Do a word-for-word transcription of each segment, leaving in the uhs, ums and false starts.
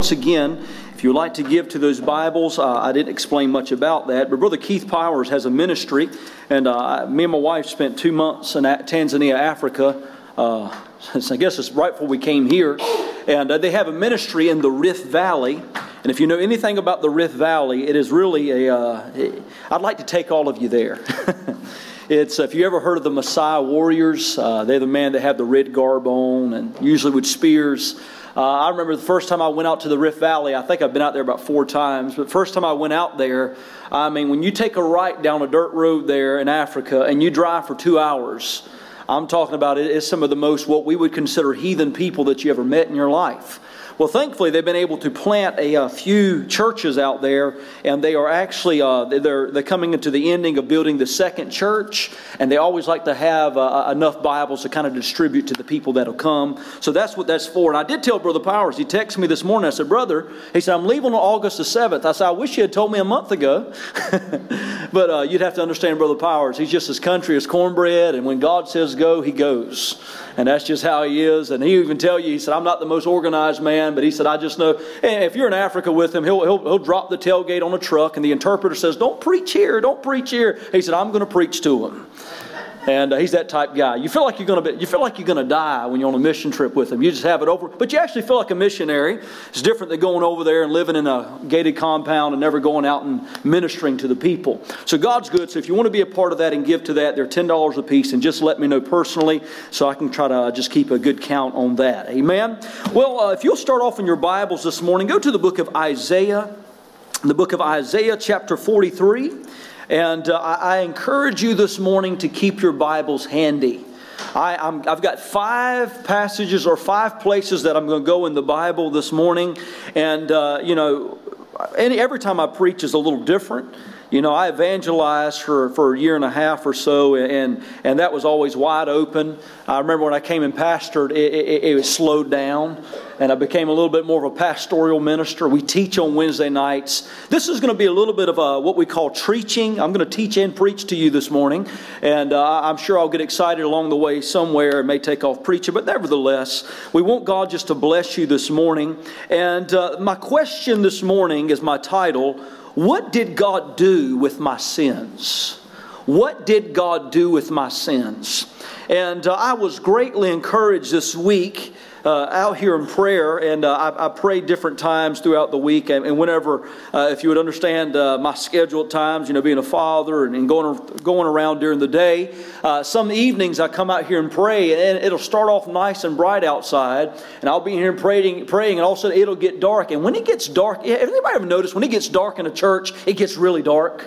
Once again, if you'd like to give to those Bibles, uh, I didn't explain much about that, but Brother Keith Powers has a ministry, and uh, me and my wife spent two months in Tanzania, Africa. Uh, I guess it's right before we came here, and uh, they have a ministry in the Rift Valley. And if you know anything about the Rift Valley, it is really a. Uh, it, I'd like to take all of you there. It's if you ever heard of the Maasai warriors, uh, they're the man that have the red garb on, and usually with spears. Uh, I remember the first time I went out to the Rift Valley, I think I've been out there about four times, but the first time I went out there, I mean, when you take a right down a dirt road there in Africa and you drive for two hours, I'm talking about it is some of the most what we would consider heathen people that you ever met in your life. Well, thankfully, they've been able to plant a, a few churches out there, and they are actually uh, they're they're coming into the ending of building the second church, and they always like to have uh, enough Bibles to kind of distribute to the people that'll come. So that's what that's for. And I did tell Brother Powers. He texted me this morning. I said, "Brother," he said, "I'm leaving on August the seventh." I said, "I wish you had told me a month ago." But uh, you'd have to understand Brother Powers. He's just as country as cornbread, and when God says go, he goes. And that's just how he is. And he even tell you, he said, "I'm not the most organized man," but he said, "I just know." And if you're in Africa with him, he'll, he'll he'll drop the tailgate on a truck, and the interpreter says, "Don't preach here, don't preach here." He said, "I'm going to preach to him." And uh, he's that type guy. You feel like you're going to be, you feel like you're going to die when you're on a mission trip with him. You just have it over, but you actually feel like a missionary. It's different than going over there and living in a gated compound and never going out and ministering to the people. So God's good. So if you want to be a part of that and give to that, they're ten dollars a piece, and just let me know personally so I can try to uh, just keep a good count on that. Amen. Well, uh, if you'll start off in your Bibles this morning, go to the book of Isaiah, the book of Isaiah, chapter forty-three. And uh, I encourage you this morning to keep your Bibles handy. I, I'm, I've got five passages or five places that I'm going to go in the Bible this morning. And, uh, you know, any, every time I preach is a little different. You know, I evangelized for, for a year and a half or so, and, and that was always wide open. I remember when I came and pastored, it, it, it was slowed down, and I became a little bit more of a pastoral minister. We teach on Wednesday nights. This is going to be a little bit of a, what we call preaching. I'm going to teach and preach to you this morning, and uh, I'm sure I'll get excited along the way somewhere and may take off preaching, but nevertheless, we want God just to bless you this morning. And uh, my question this morning is my title: what did God do with my sins? What did God do with my sins? And uh, I was greatly encouraged this week uh, out here in prayer, and uh, I, I prayed different times throughout the week. And, and whenever, uh, if you would understand uh, my schedule at times, you know, being a father and, and going going around during the day, uh, some evenings I come out here and pray, and it'll start off nice and bright outside, and I'll be here praying, praying, and all of a sudden it'll get dark. And when it gets dark, have anybody ever noticed when it gets dark in a church, it gets really dark?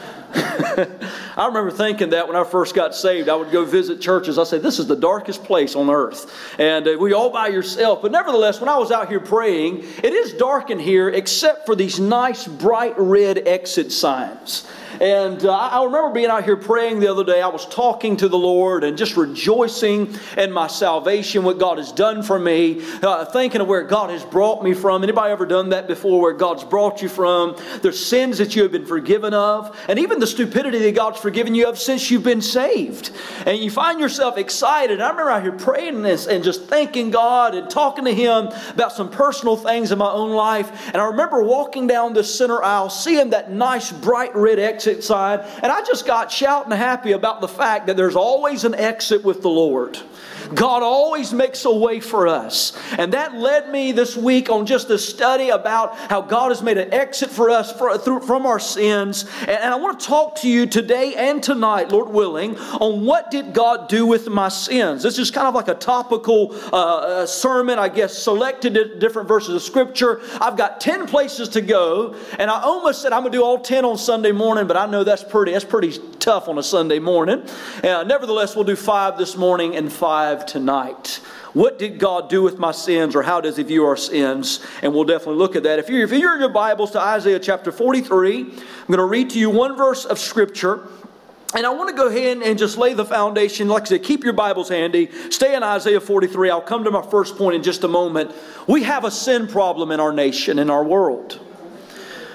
I remember thinking that when I first got saved, I would go visit churches. I said, "This is the darkest place on earth." And uh, we all by yourself. But nevertheless, when I was out here praying, it is dark in here except for these nice bright red exit signs. And uh, I remember being out here praying the other day. I was talking to the Lord and just rejoicing in my salvation, what God has done for me, uh, thinking of where God has brought me from. Anybody ever done that before, where God's brought you from? There's sins that you have been forgiven of, and even the stupidity that God's forgiven you of since you've been saved. And you find yourself excited. I remember out here praying this and just thanking God and talking to Him about some personal things in my own life. And I remember walking down the center aisle, seeing that nice bright red exit sign, and I just got shouting happy about the fact that there's always an exit with the Lord. God always makes a way for us. And that led me this week on just a study about how God has made an exit for us for, through, from our sins. And, and I want to talk to you today and tonight, Lord willing, on what did God do with my sins. This is kind of like a topical uh, sermon, I guess, selected different verses of Scripture. I've got ten places to go, and I almost said I'm going to do all ten on Sunday morning, but I know that's pretty, that's pretty tough on a Sunday morning. Uh, nevertheless, we'll do five this morning and five tonight. What did God do with my sins, or how does He view our sins? And we'll definitely look at that. If you're, if you're in your Bibles to Isaiah chapter forty-three, I'm going to read to you one verse of Scripture. And I want to go ahead and just lay the foundation. Like I said, keep your Bibles handy. Stay in Isaiah forty-three. I'll come to my first point in just a moment. We have a sin problem in our nation, in our world.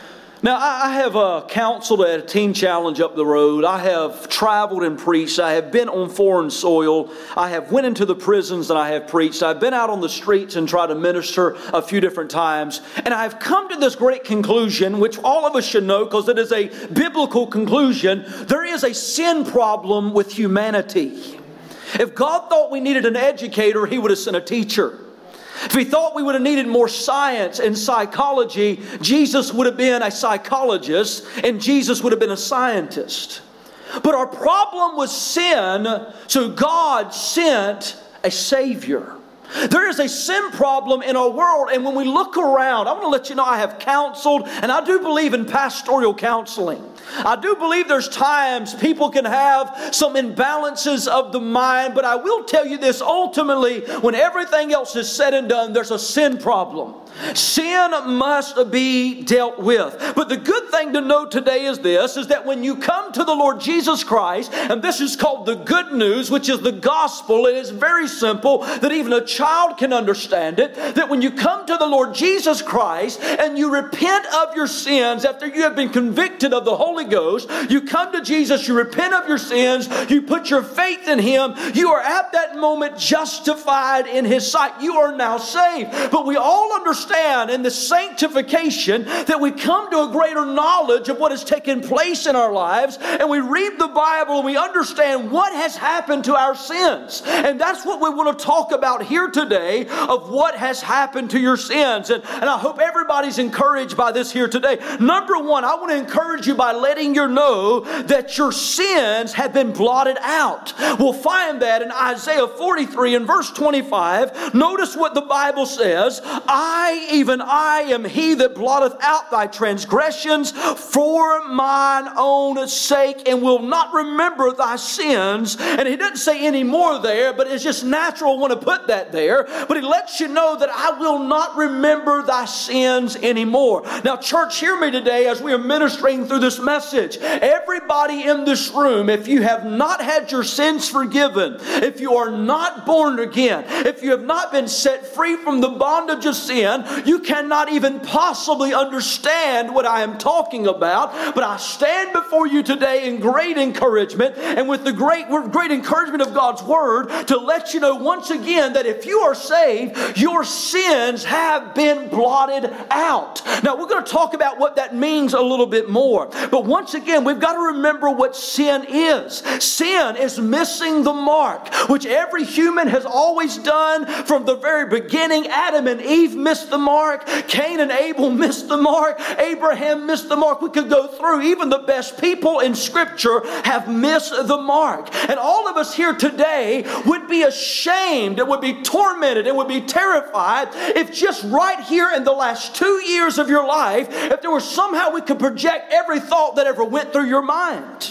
Now, I have uh, counseled at a teen challenge up the road. I have traveled and preached. I have been on foreign soil. I have went into the prisons and I have preached. I've been out on the streets and tried to minister a few different times. And I've come to this great conclusion, which all of us should know because it is a biblical conclusion. There is a sin problem with humanity. If God thought we needed an educator, He would have sent a teacher. If He thought we would have needed more science and psychology, Jesus would have been a psychologist and Jesus would have been a scientist. But our problem was sin, so God sent a Savior. There is a sin problem in our world, and when we look around, I want to let you know I have counseled, and I do believe in pastoral counseling. I do believe there's times people can have some imbalances of the mind, but I will tell you this, ultimately, when everything else is said and done, there's a sin problem. Sin must be dealt with. But the good thing to know today is this, is that when you come to the Lord Jesus Christ, and this is called the good news, which is the gospel, it is very simple, that even a child can understand it, that when you come to the Lord Jesus Christ and you repent of your sins after you have been convicted of the Holy Ghost, you come to Jesus, you repent of your sins, you put your faith in Him, you are at that moment justified in His sight. You are now saved. But we all understand in the sanctification that we come to a greater knowledge of what has taken place in our lives, and we read the Bible and we understand what has happened to our sins. And that's what we want to talk about here today, of what has happened to your sins. And, and I hope everybody's encouraged by this here today. Number one, I want to encourage you by letting you know that your sins have been blotted out. We'll find that in Isaiah forty-three and verse twenty-five. Notice what the Bible says. I, even I, am He that blotteth out thy transgressions for mine own sake, and will not remember thy sins. And He doesn't say any more there, but it's just natural I want to put that there. But He lets you know that I will not remember thy sins anymore. Now, church, hear me today as we are ministering through this message. Everybody in this room, if you have not had your sins forgiven, if you are not born again, if you have not been set free from the bondage of sin, you cannot even possibly understand what I am talking about. But I stand before you today in great encouragement, and with the great, great encouragement of God's Word, to let you know once again that if you are saved, your sins have been blotted out. Now, we're going to talk about what that means a little bit more. But once again, we've got to remember what sin is. Sin is missing the mark, which every human has always done from the very beginning. Adam and Eve missed the mark. Cain and Abel missed the mark. Abraham missed the mark. We could go through. Even the best people in Scripture have missed the mark. And all of us here today would be ashamed, and would be tormented, and would be terrified if just right here in the last two years of your life, if there was somehow we could project every thought that ever went through your mind.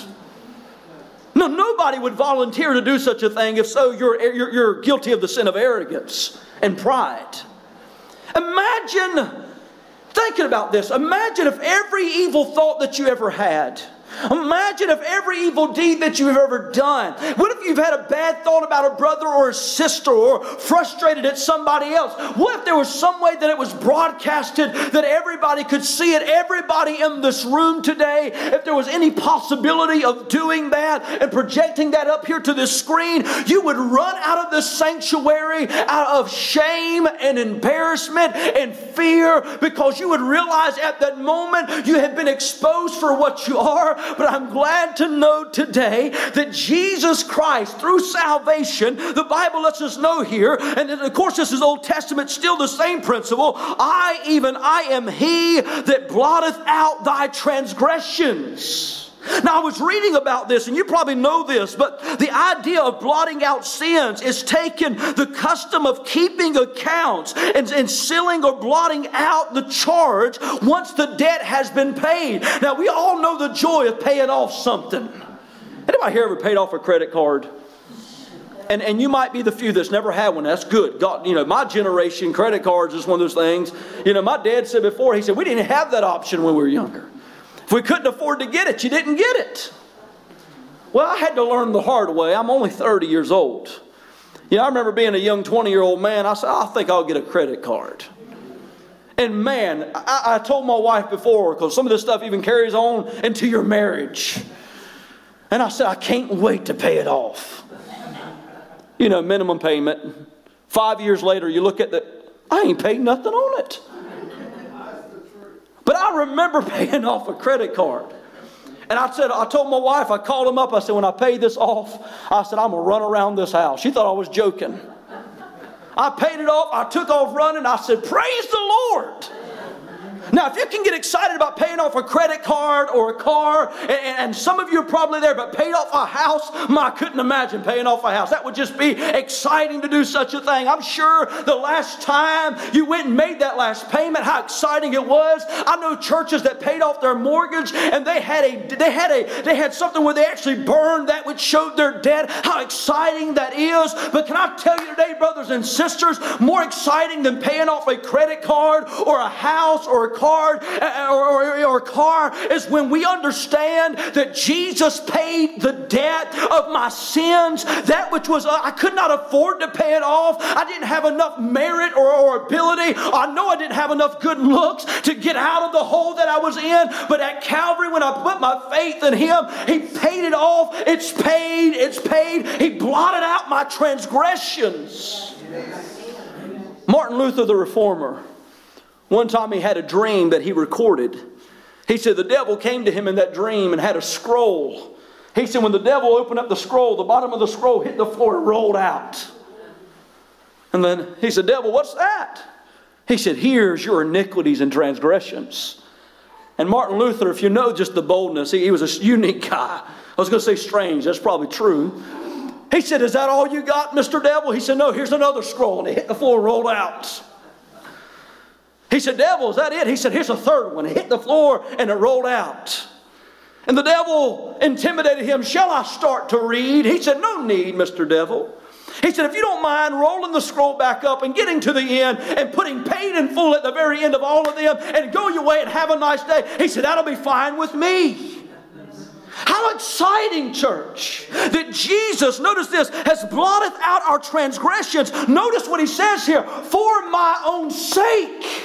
No, nobody would volunteer to do such a thing. If so, you're, you're, you're guilty of the sin of arrogance and pride. Imagine thinking about this. Imagine if every evil thought that you ever had, imagine if every evil deed that you've ever done. What if you've had a bad thought about a brother or a sister, or frustrated at somebody else? What if there was some way that it was broadcasted that everybody could see it? Everybody in this room today, if there was any possibility of doing that and projecting that up here to this screen, you would run out of this sanctuary out of shame and embarrassment and fear, because you would realize at that moment you had been exposed for what you are. But I'm glad to know today that Jesus Christ, through salvation, the Bible lets us know here, and of course this is Old Testament, still the same principle. I, even I, am He that blotteth out thy transgressions. Now, I was reading about this, and you probably know this, but the idea of blotting out sins is taking the custom of keeping accounts and, and sealing or blotting out the charge once the debt has been paid. Now, we all know the joy of paying off something. Anybody here ever paid off a credit card? And, and you might be the few that's never had one. That's good. God, you know, my generation, credit cards is one of those things. You know, my dad said before, he said, we didn't have that option when we were younger. If we couldn't afford to get it, you didn't get it. Well, I had to learn the hard way. I'm only thirty years old. You know, I remember being a young twenty-year-old man. I said, I think I'll get a credit card. And man, I, I told my wife before, because some of this stuff even carries on into your marriage. And I said, I can't wait to pay it off. You know, minimum payment. Five years later, you look at the, I ain't paid nothing on it. But I remember paying off a credit card. And I said, I told my wife, I called him up, I said, when I pay this off, I said, I'm going to run around this house. She thought I was joking. I paid it off, I took off running, I said, praise the Lord. Now, if you can get excited about paying off a credit card or a car, and, and some of you are probably there, but paid off a house, my, I couldn't imagine paying off a house. That would just be exciting to do such a thing. I'm sure the last time you went and made that last payment, how exciting it was. I know churches that paid off their mortgage, and they had a they had a they had something where they actually burned that which showed their debt. How exciting that is! But can I tell you today, brothers and sisters, more exciting than paying off a credit card or a house or a card or, or, or a car is when we understand that Jesus paid the debt of my sins, that which was uh, I could not afford to pay it off. I didn't have enough merit or, or ability. I know I didn't have enough good looks to get out of the hole that I was in, but at Calvary, when I put my faith in Him, He paid it off. It's paid. It's paid. He blotted out my transgressions. Martin Luther, the Reformer, one time he had a dream that he recorded. He said the devil came to him in that dream and had a scroll. He said when the devil opened up the scroll, the bottom of the scroll hit the floor and rolled out. And then he said, devil, what's that? He said, here's your iniquities and transgressions. And Martin Luther, if you know just the boldness, he, he was a unique guy. I was going to say strange. That's probably true. He said, is that all you got, Mister Devil? He said, no, here's another scroll. And it hit the floor and rolled out. He said, devil, is that it? He said, here's a third one. It hit the floor and it rolled out. And the devil intimidated him. Shall I start to read? He said, no need, Mister Devil. He said, if you don't mind rolling the scroll back up and getting to the end and putting paid in full at the very end of all of them and go your way and have a nice day. He said, that'll be fine with me. How exciting, church, that Jesus, notice this, has blotted out our transgressions. Notice what He says here, for my own sake.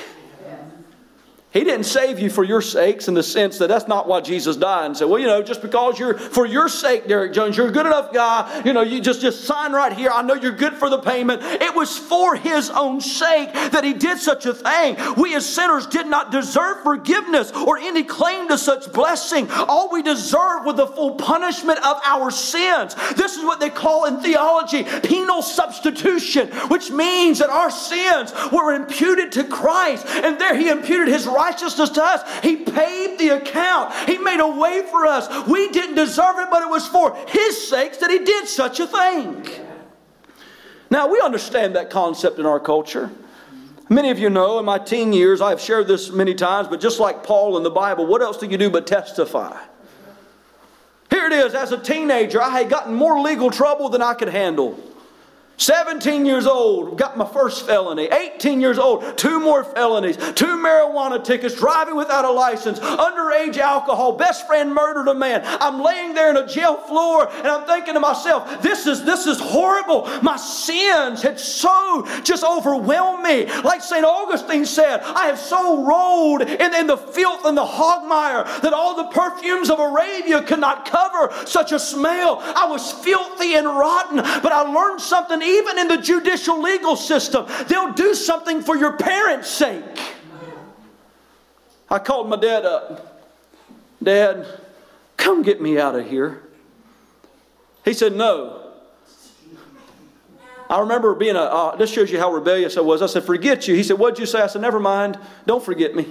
He didn't save you for your sakes, in the sense that that's not why Jesus died and said, well, you know, just because you're, for your sake, Derek Jones, you're a good enough guy, you know, you just, just sign right here. I know you're good for the payment. It was for His own sake that He did such a thing. We as sinners did not deserve forgiveness or any claim to such blessing. All we deserve was the full punishment of our sins. This is what they call in theology penal substitution, which means that our sins were imputed to Christ, and there He imputed His righteousness righteousness to us. He paid the account. He made a way for us. We didn't deserve it, but it was for His sakes that He did such a thing. Now, we understand that concept in our culture. Many of you know, in my teen years, I have shared this many times, but just like Paul in the Bible, what else do you do but testify? Here it is, as a teenager, I had gotten more legal trouble than I could handle. seventeen years old, got my first felony. eighteen years old, two more felonies. Two marijuana tickets, driving without a license, underage alcohol, best friend murdered a man. I'm laying there in a jail floor and I'm thinking to myself, this is, this is horrible. My sins had so just overwhelmed me. Like Saint Augustine said, I have so rolled in, in the filth and the hogmire that all the perfumes of Arabia could not cover such a smell. I was filthy and rotten, but I learned something. Even in the judicial legal system, they'll do something for your parents' sake. I called my dad up. Dad, come get me out of here. He said, no. I remember being a, uh, this shows you how rebellious I was. I said, forget you. He said, what'd you say? I said, never mind. Don't forget me.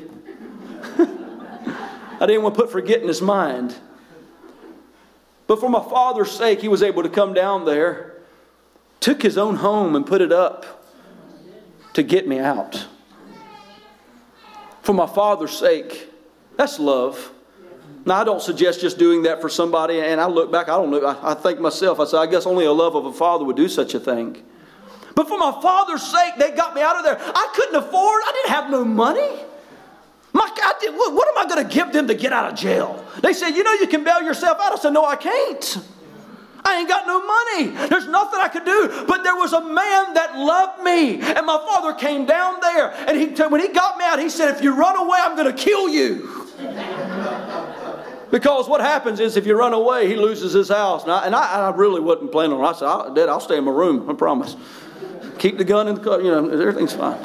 I didn't want to put forget in his mind. But for my father's sake, he was able to come down there, took his own home and put it up to get me out. For my father's sake. That's love. Now, I don't suggest just doing that for somebody, and I look back, I don't know, I, I think myself, I say, I guess only a love of a father would do such a thing. But for my father's sake, they got me out of there. I couldn't afford, I didn't have no money. My, I did, what, what am I going to give them to get out of jail? They said, you know, you can bail yourself out. I said, no, I can't. I ain't got no money. There's nothing I could do. But there was a man that loved me. And my father came down there. And he, when he got me out, he said, if you run away, I'm going to kill you. Because what happens is if you run away, he loses his house. And I, and I, I really wasn't planning on it. I said, I'll, Dad, I'll stay in my room. I promise. Keep the gun in the car. You know, everything's fine.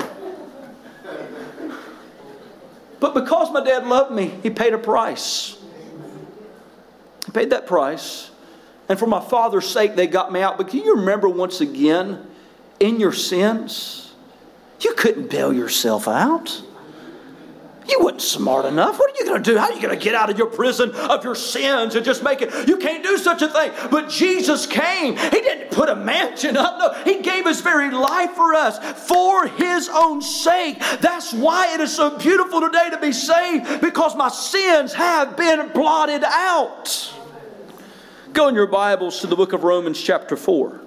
But because my dad loved me, he paid a price. He paid that price. And for my father's sake, they got me out. But can you remember once again, in your sins, you couldn't bail yourself out. You weren't smart enough. What are you going to do? How are you going to get out of your prison of your sins and just make it? You can't do such a thing. But Jesus came. He didn't put a mansion up. No, He gave His very life for us for His own sake. That's why it is so beautiful today to be saved, because my sins have been blotted out. Go in your Bibles to the book of Romans chapter four.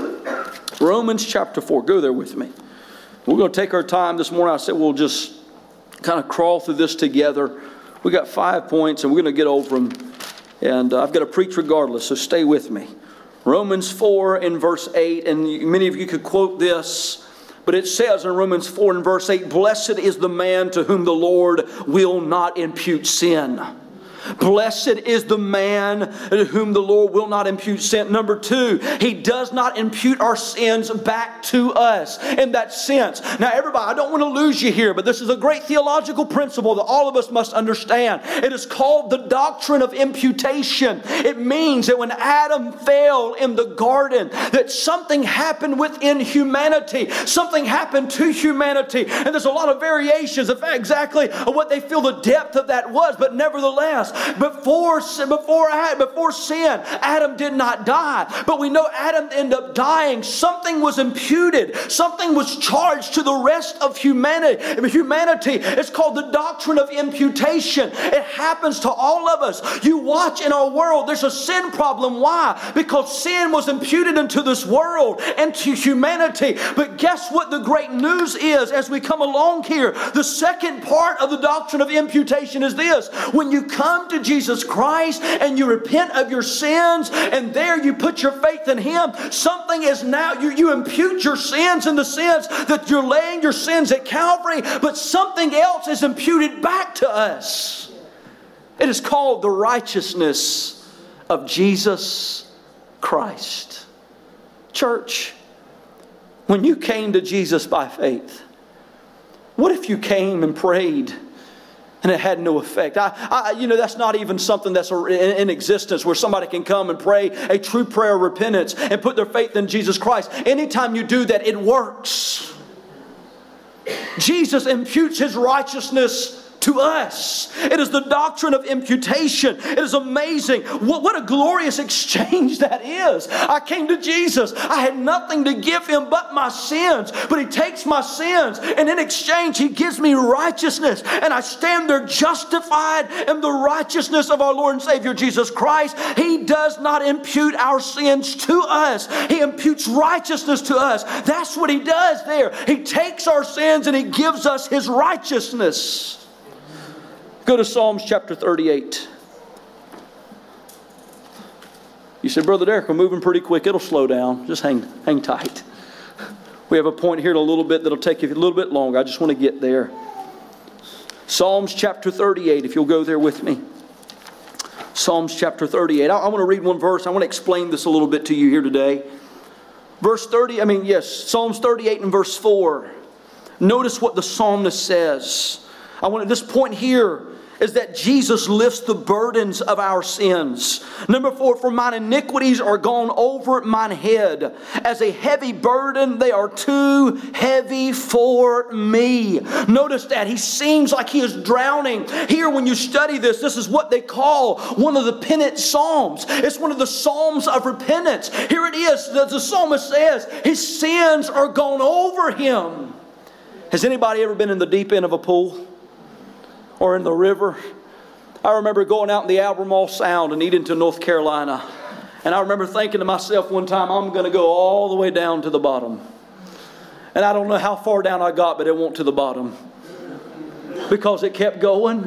Romans chapter four. Go there with me. We're going to take our time this morning. I said we'll just kind of crawl through this together. We got five points and we're going to get over them. And uh, I've got to preach regardless, so stay with me. Romans four in verse eight, and many of you could quote this, but it says in Romans four in verse eight, blessed is the man to whom the Lord will not impute sin. Blessed is the man to whom the Lord will not impute sin. Number two, He does not impute our sins back to us in that sense. Now everybody, I don't want to lose you here, but this is a great theological principle that all of us must understand. It is called the doctrine of imputation. It means that when Adam fell in the garden, that something happened within humanity. Something happened to humanity. And there's a lot of variations of exactly what they feel the depth of that was, but nevertheless, Before, before, before sin, Adam did not die. But we know Adam ended up dying. Something was imputed. Something was charged to the rest of humanity. Humanity. It's called the doctrine of imputation. It happens to all of us. You watch in our world, there's a sin problem. Why? Because sin was imputed into this world and to humanity. But guess what the great news is as we come along here? The second part of the doctrine of imputation is this. When you come to Jesus Christ and you repent of your sins and there you put your faith in Him, something is now, you, you impute your sins in the sense that you're laying your sins at Calvary, but something else is imputed back to us. It is called the righteousness of Jesus Christ. Church, when you came to Jesus by faith, what if you came and prayed and it had no effect? I, I, you know, that's not even something that's in, in existence where somebody can come and pray a true prayer of repentance and put their faith in Jesus Christ. Anytime you do that, it works. Jesus imputes His righteousness to us. It is the doctrine of imputation. It is amazing. What, what a glorious exchange that is. I came to Jesus. I had nothing to give Him but my sins. But He takes my sins and in exchange He gives me righteousness. And I stand there justified in the righteousness of our Lord and Savior Jesus Christ. He does not impute our sins to us. He imputes righteousness to us. That's what He does there. He takes our sins and He gives us His righteousness. Go to Psalms chapter thirty-eight. You said, Brother Derek, we're moving pretty quick. It'll slow down. Just hang, hang tight. We have a point here in a little bit that'll take you a little bit longer. I just want to get there. Psalms chapter thirty-eight, if you'll go there with me. Psalms chapter thirty-eight. I, I want to read one verse. I want to explain this a little bit to you here today. Verse thirty, I mean, yes, Psalms thirty-eight and verse four. Notice what the psalmist says. I want this point here is that Jesus lifts the burdens of our sins. Number four, for mine iniquities are gone over mine head. As a heavy burden, they are too heavy for me. Notice that he seems like he is drowning. Here, when you study this, this is what they call one of the penitent psalms. It's one of the psalms of repentance. Here it is. The, the psalmist says his sins are gone over him. Has anybody ever been in the deep end of a pool? Or in the river? I remember going out in the Albemarle Sound in Edenton, North Carolina. And I remember thinking to myself one time, I'm going to go all the way down to the bottom. And I don't know how far down I got, but it went to the bottom. Because it kept going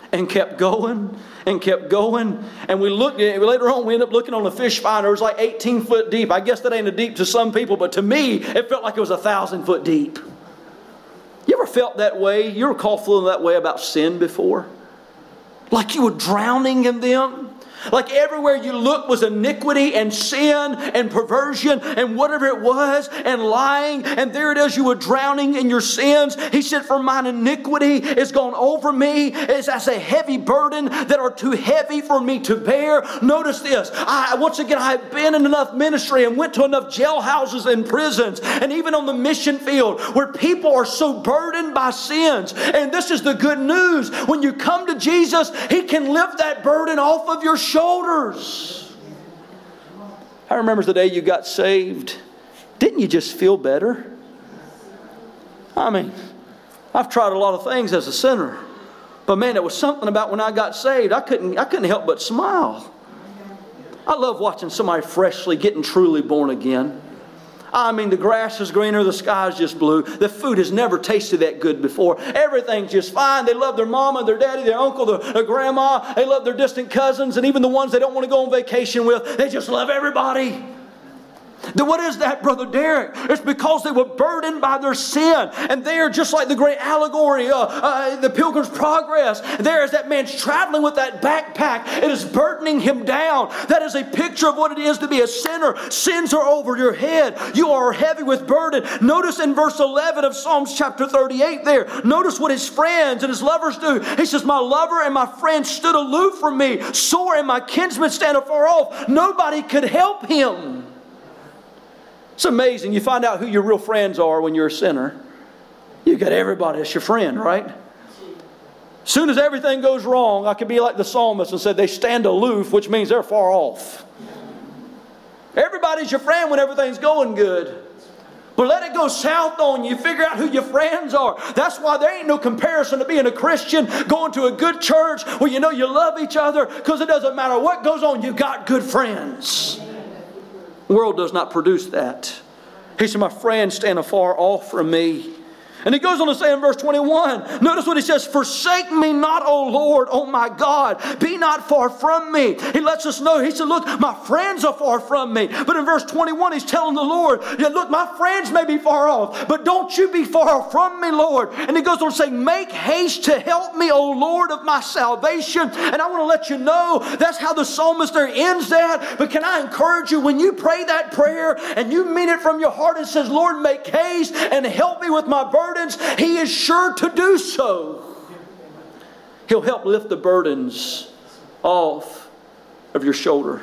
and kept going and kept going. And we looked at, later on we ended up looking on the fish finder. It was like eighteen foot deep. I guess that ain't a deep to some people, but to me, it felt like it was a thousand foot deep. You ever felt that way? You ever called feeling that way about sin before? Like you were drowning in them? Like everywhere you looked was iniquity and sin and perversion and whatever it was and lying. And there it is, you were drowning in your sins. He said, for mine iniquity is gone over me. It's as a heavy burden that are too heavy for me to bear. Notice this. I, once again, I've been in enough ministry and went to enough jailhouses and prisons and even on the mission field where people are so burdened by sins. And this is the good news. When you come to Jesus, He can lift that burden off of your shoulders. I remember the day you got saved. Didn't you just feel better? I mean, I've tried a lot of things as a sinner, but man, it was something about when I got saved. I couldn't, I couldn't help but smile. I love watching somebody freshly getting truly born again. I mean, the grass is greener, the sky is just blue. The food has never tasted that good before. Everything's just fine. They love their mama, their daddy, their uncle, their, their grandma. They love their distant cousins and even the ones they don't want to go on vacation with. They just love everybody. Then what is that, Brother Derek? It's because they were burdened by their sin. And they are just like the great allegory, uh, uh, the Pilgrim's Progress. There is that man traveling with that backpack. It is burdening him down. That is a picture of what it is to be a sinner. Sins are over your head. You are heavy with burden. Notice in verse eleven of Psalms chapter thirty-eight there. Notice what his friends and his lovers do. He says, my lover and my friend stood aloof from me. Sore and my kinsmen stand afar off. Nobody could help him. It's amazing. You find out who your real friends are when you're a sinner. You got everybody as your friend, right? As soon as everything goes wrong, I could be like the psalmist and said they stand aloof, which means they're far off. Everybody's your friend when everything's going good. But let it go south on you. Figure out who your friends are. That's why there ain't no comparison to being a Christian, going to a good church where you know you love each other, because it doesn't matter what goes on, you got good friends. The world does not produce that. He said, my friends stand afar off from me. And he goes on to say in verse twenty-one, notice what he says, forsake me not, O Lord, O my God, be not far from me. He lets us know, he said, look, my friends are far from me. But in verse twenty-one, he's telling the Lord, yeah, look, my friends may be far off, but don't you be far from me, Lord. And he goes on to say, make haste to help me, O Lord of my salvation. And I want to let you know, that's how the psalmist there ends that. But can I encourage you, when you pray that prayer and you mean it from your heart and says, Lord, make haste and help me with my burden, He is sure to do so. He'll help lift the burdens off of your shoulder.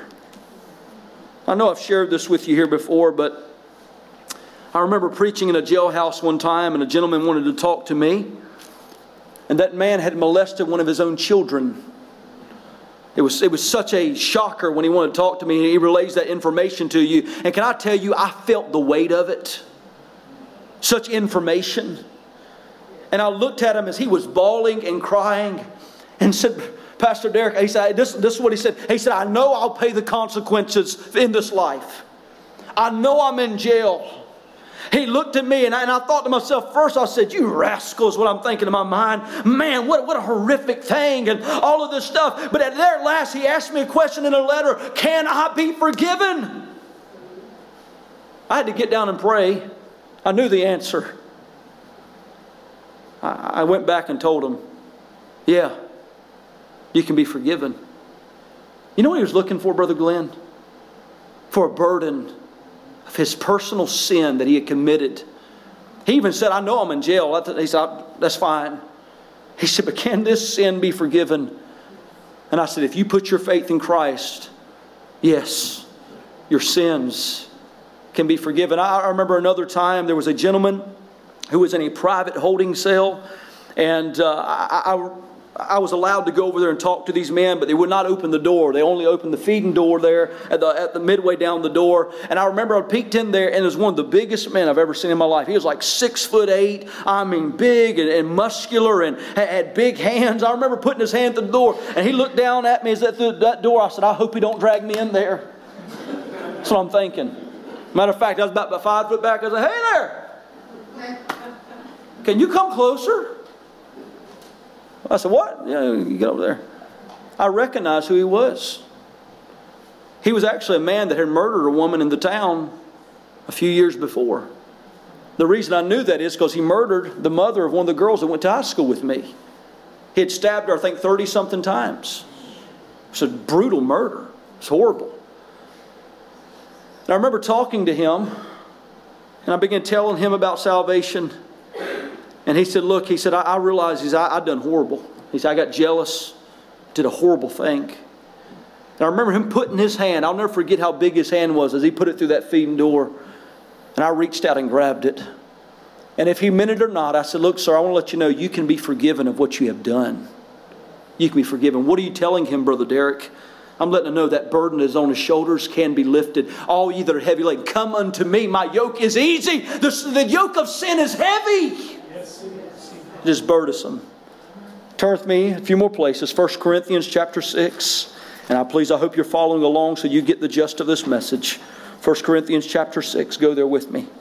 I know I've shared this with you here before, but I remember preaching in a jailhouse one time, and a gentleman wanted to talk to me, and that man had molested one of his own children. It was, it was such a shocker when he wanted to talk to me, and he relays that information to you. And can I tell you, I felt the weight of it. Such information. And I looked at him as he was bawling and crying and said, Pastor Derek, he said, this, this is what he said. He said, I know I'll pay the consequences in this life. I know I'm in jail. He looked at me and I, and I thought to myself, first I said, you rascal is what I'm thinking in my mind. Man, what, what a horrific thing and all of this stuff. But at their last, he asked me a question in a letter, can I be forgiven? I had to get down and pray. I knew the answer. I, I went back and told him, yeah, you can be forgiven. You know what he was looking for, Brother Glenn? For a burden of his personal sin that he had committed. He even said, I know I'm in jail. He said, that's fine. He said, but can this sin be forgiven? And I said, if you put your faith in Christ, yes, your sins can be forgiven. I remember another time there was a gentleman who was in a private holding cell, and uh, I, I, I was allowed to go over there and talk to these men, but they would not open the door. They only opened the feeding door there at the, at the midway down the door. And I remember I peeked in there, and it was one of the biggest men I've ever seen in my life. He was like six foot eight. I mean, big and, and muscular and had big hands. I remember putting his hand through the door, and he looked down at me as at that door. I said, I hope he don't drag me in there. That's what I'm thinking. Matter of fact, I was about, about five foot back. I said, hey there. Can you come closer? I said, what? Yeah, you get over there. I recognized who he was. He was actually a man that had murdered a woman in the town a few years before. The reason I knew that is because he murdered the mother of one of the girls that went to high school with me. He had stabbed her, I think, thirty-something times. It's a brutal murder. It's horrible. And I remember talking to him, and I began telling him about salvation. And he said, look, he said, I, I realize he's, I, I done horrible. He said, I got jealous, did a horrible thing. And I remember him putting his hand, I'll never forget how big his hand was as he put it through that feeding door. And I reached out and grabbed it. And if he meant it or not, I said, look, sir, I want to let you know you can be forgiven of what you have done. You can be forgiven. What are you telling him, Brother Derek? I'm letting him know that burden is on his shoulders can be lifted. All ye that are heavy laden, come unto me. My yoke is easy. The, the yoke of sin is heavy. It is burdensome. Turn with me a few more places. First Corinthians chapter six. And I please, I hope you're following along so you get the gist of this message. First Corinthians chapter six. Go there with me.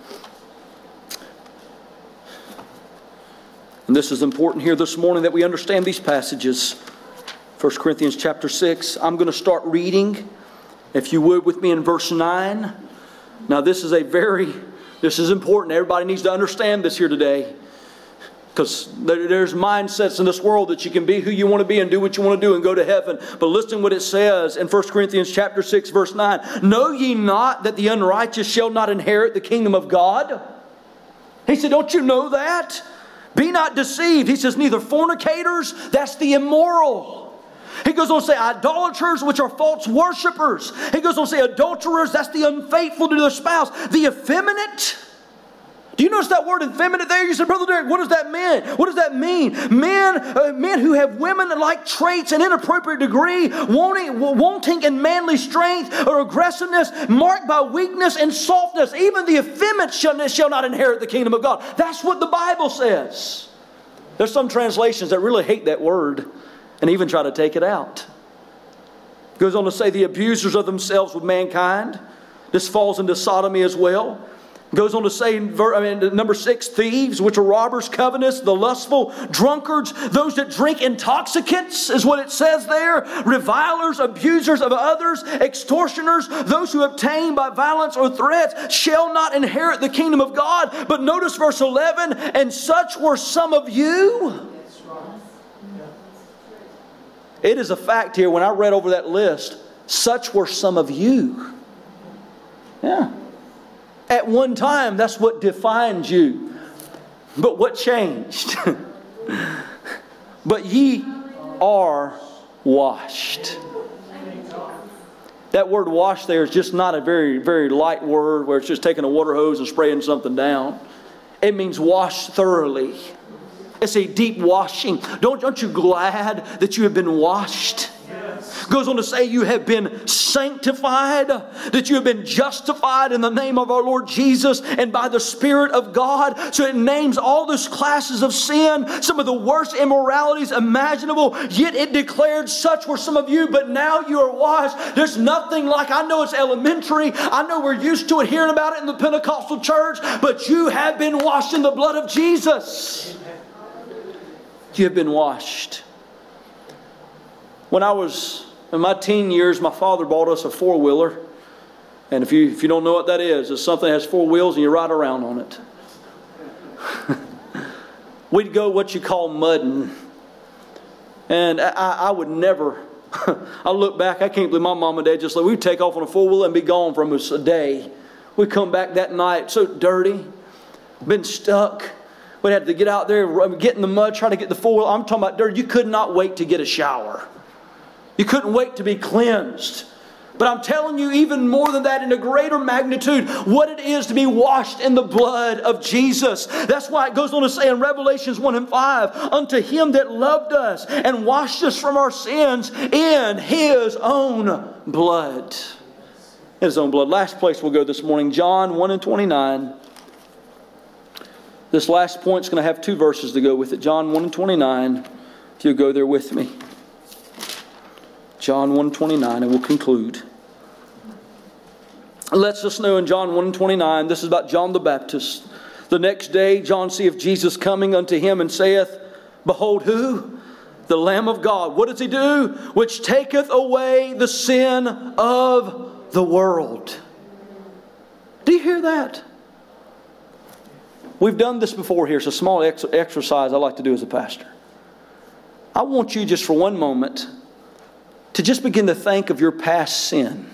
And this is important here this morning that we understand these passages. First Corinthians chapter six. I'm going to start reading, if you would, with me in verse nine. Now this is a very, this is important. Everybody needs to understand this here today. Because there's mindsets in this world that you can be who you want to be and do what you want to do and go to heaven. But listen what it says in First Corinthians chapter six, verse nine. Know ye not that the unrighteous shall not inherit the kingdom of God? He said, don't you know that? Be not deceived. He says, neither fornicators, that's the immoral. He goes on to say idolaters, which are false worshipers. He goes on to say adulterers, that's the unfaithful to their spouse. The effeminate. Do you notice that word effeminate there? You said, Brother Derek, what does that mean? What does that mean? Men, uh, men who have women-like traits in inappropriate degree, wanting, wanting in manly strength or aggressiveness, marked by weakness and softness. Even the effeminate shall, shall not inherit the kingdom of God. That's what the Bible says. There's some translations that really hate that word and even try to take it out. It goes on to say the abusers of themselves with mankind. This falls into sodomy as well. Goes on to say, in I mean, number six, thieves, which are robbers, covetous, the lustful, drunkards, those that drink intoxicants, is what it says there. Revilers, abusers of others, extortioners, those who obtain by violence or threats shall not inherit the kingdom of God. But notice verse eleven, and such were some of you. It is a fact here, when I read over that list, such were some of you. Yeah. At one time, that's what defined you. But what changed? But ye are washed. That word wash there is just not a very, very light word where it's just taking a water hose and spraying something down. It means wash thoroughly. It's a deep washing. Don't, aren't you glad that you have been washed? Goes on to say you have been sanctified, that you have been justified in the name of our Lord Jesus and by the Spirit of God. So it names all those classes of sin, some of the worst immoralities imaginable, yet it declared such were some of you, but now you are washed. There's nothing like, I know it's elementary, I know we're used to it, hearing about it in the Pentecostal church, but you have been washed in the blood of Jesus. You have been washed. When I was in my teen years, my father bought us a four-wheeler. And if you if you don't know what that is, it's something that has four wheels and you ride around on it. We'd go what you call mudding. And I, I would never, I look back, I can't believe my mom and dad just like, we'd take off on a four-wheeler and be gone for almost a day. We'd come back that night so dirty, been stuck. We'd have to get out there, get in the mud, try to get the four-wheeler. I'm talking about dirty. You could not wait to get a shower. You couldn't wait to be cleansed. But I'm telling you even more than that, in a greater magnitude, what it is to be washed in the blood of Jesus. That's why it goes on to say in Revelations one and five, unto Him that loved us and washed us from our sins in His own blood. His own blood. Last place we'll go this morning, John one and twenty-nine. This last point's going to have two verses to go with it. John one and twenty-nine. If you'll go there with me. John one twenty-nine, and we'll conclude. It lets us know in John one twenty-nine, this is about John the Baptist. The next day John seeth Jesus coming unto him and saith, behold who? The Lamb of God. What does He do? Which taketh away the sin of the world. Do you hear that? We've done this before here. It's a small ex- exercise I like to do as a pastor. I want you just for one moment to just begin to think of your past sin.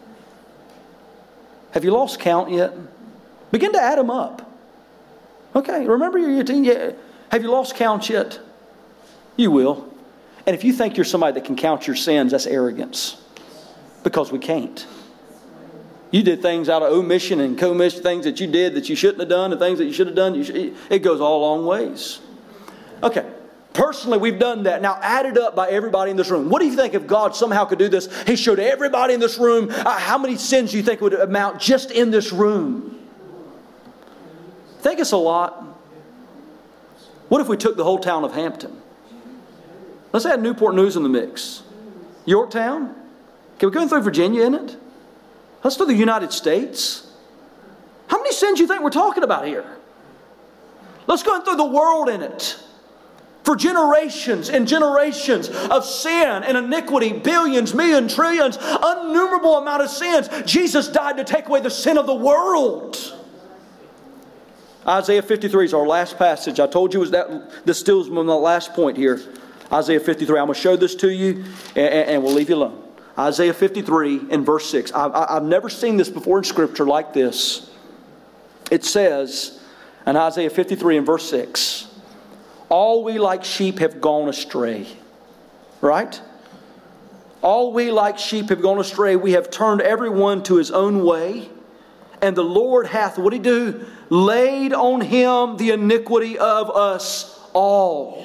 Have you lost count yet? Begin to add them up. Okay, remember your teen. Yeah. Have you lost count yet? You will. And if you think you're somebody that can count your sins, that's arrogance. Because we can't. You did things out of omission and commission, things that you did that you shouldn't have done, and things that you should have done. You should, it goes all long ways. Okay. Personally, we've done that. Now, added up by everybody in this room. What do you think if God somehow could do this? He showed everybody in this room. Uh, how many sins do you think would amount just in this room? Think it's a lot. What if we took the whole town of Hampton? Let's add Newport News in the mix. Yorktown? Can we go through Virginia in it? Let's do the United States. How many sins do you think we're talking about here? Let's go through the world in it. For generations and generations of sin and iniquity, billions, millions, trillions, innumerable amount of sins. Jesus died to take away the sin of the world. Isaiah fifty-three is our last passage. I told you was that this still is my last point here. Isaiah fifty-three. I'm going to show this to you and, and we'll leave you alone. Isaiah fifty-three and verse six. I, I, I've never seen this before in Scripture like this. It says in Isaiah fifty-three and verse six, all we like sheep have gone astray. Right? All we like sheep have gone astray. We have turned everyone to his own way. And the Lord hath, what did He do? Laid on Him the iniquity of us all.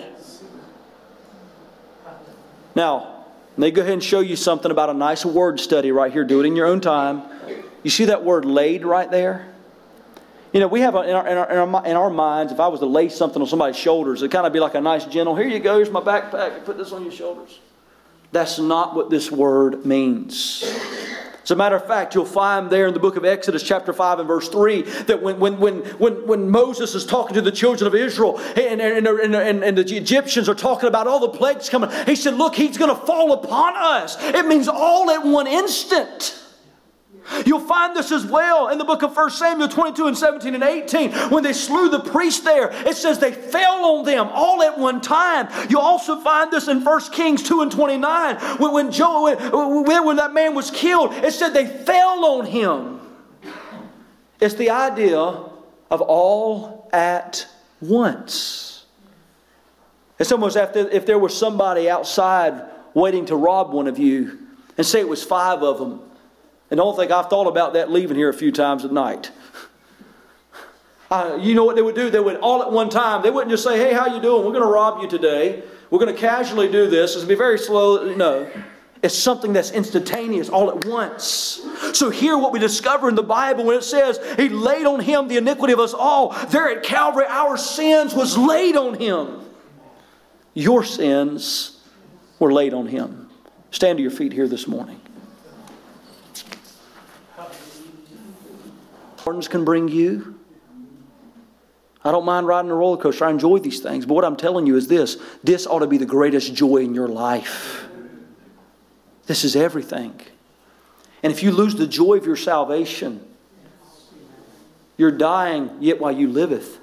Now, let me go ahead and show you something about a nice word study right here. Do it in your own time. You see that word laid right there? You know, we have a, in, our, in, our, in, our, in our minds, if I was to lay something on somebody's shoulders, it'd kind of be like a nice gentle, here you go, here's my backpack, put this on your shoulders. That's not what this word means. As a matter of fact, you'll find there in the book of Exodus chapter five and verse three that when when when when, when Moses is talking to the children of Israel and, and, and, and, and the Egyptians are talking about all the plagues coming, he said, look, He's going to fall upon us. It means all at one instant. You'll find this as well in the book of First Samuel twenty-two and seventeen and eighteen. When they slew the priest there, it says they fell on them all at one time. You'll also find this in First Kings two and twenty-nine. When, when, Joe, when, when that man was killed, it said they fell on him. It's the idea of all at once. It's almost as if there was somebody outside waiting to rob one of you, and say it was five of them. And don't think I've thought about that leaving here a few times at night. Uh, you know what they would do? They would all at one time. They wouldn't just say, hey, how you doing? We're going to rob you today. We're going to casually do this. It's going to be very slow. No. It's something that's instantaneous all at once. So here what we discover in the Bible when it says He laid on Him the iniquity of us all. There at Calvary, our sins was laid on Him. Your sins were laid on Him. Stand to your feet here this morning. Can bring you. I don't mind riding a roller coaster. I enjoy these things. But what I'm telling you is this. This ought to be the greatest joy in your life. This is everything. And if you lose the joy of your salvation, you're dying yet while you liveth.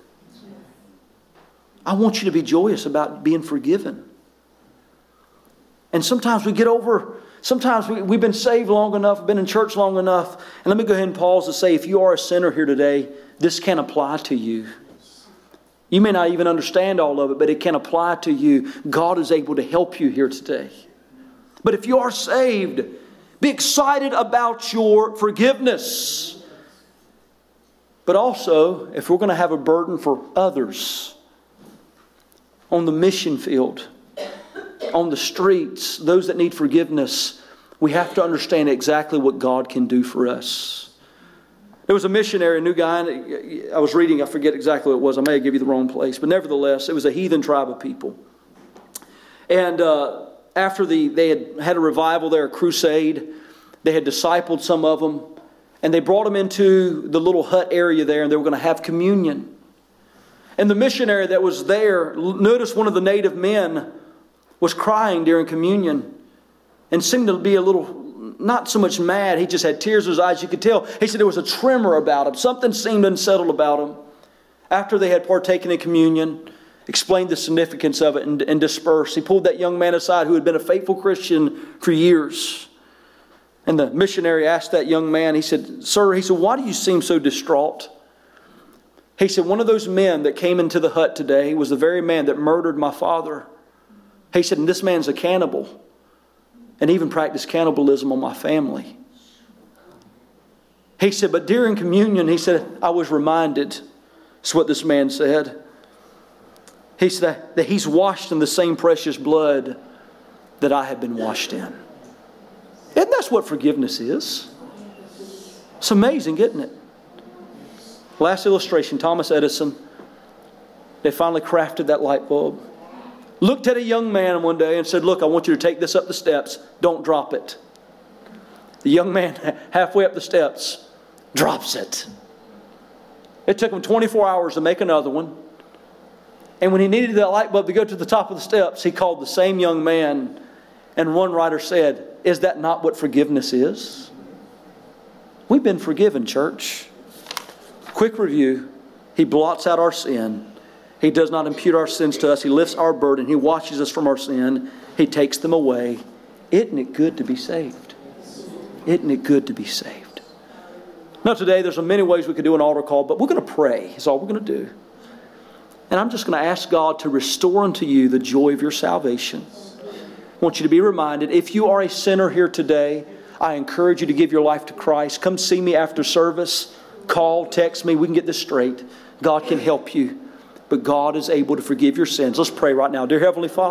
I want you to be joyous about being forgiven. And sometimes we get over... Sometimes we, we've been saved long enough, been in church long enough. And let me go ahead and pause to say, if you are a sinner here today, this can apply to you. You may not even understand all of it, but it can apply to you. God is able to help you here today. But if you are saved, be excited about your forgiveness. But also, if we're going to have a burden for others on the mission field, on the streets, those that need forgiveness, we have to understand exactly what God can do for us. There was a missionary, a new guy, I was reading, I forget exactly what it was, I may have given you the wrong place, but nevertheless, it was a heathen tribe of people. And uh, after the they had had a revival there, a crusade, they had discipled some of them, and they brought them into the little hut area there, and they were going to have communion. And the missionary that was there, noticed one of the native men was crying during communion and seemed to be a little, not so much mad. He just had tears in his eyes. You could tell. He said there was a tremor about him. Something seemed unsettled about him. After they had partaken in communion, explained the significance of it and, and dispersed, he pulled that young man aside who had been a faithful Christian for years. And the missionary asked that young man, he said, "Sir," he said, "why do you seem so distraught?" He said, "One of those men that came into the hut today was the very man that murdered my father." He said, "And this man's a cannibal and even practiced cannibalism on my family." He said, "But during communion," he said, "I was reminded," that's what this man said. He said that he's washed in the same precious blood that I have been washed in. And that's what forgiveness is. It's amazing, isn't it? Last illustration, Thomas Edison. They finally crafted that light bulb. Looked at a young man one day and said, "Look, I want you to take this up the steps. Don't drop it." The young man, halfway up the steps, drops it. It took him twenty-four hours to make another one. And when he needed that light bulb to go to the top of the steps, he called the same young man. And one writer said, "Is that not what forgiveness is?" We've been forgiven, church. Quick review. He blots out our sin. He does not impute our sins to us. He lifts our burden. He washes us from our sin. He takes them away. Isn't it good to be saved? Isn't it good to be saved? Now today, there's many ways we could do an altar call, but we're going to pray. Is all we're going to do. And I'm just going to ask God to restore unto you the joy of your salvation. I want you to be reminded, if you are a sinner here today, I encourage you to give your life to Christ. Come see me after service. Call, text me. We can get this straight. God can help you. But God is able to forgive your sins. Let's pray right now. Dear Heavenly Father,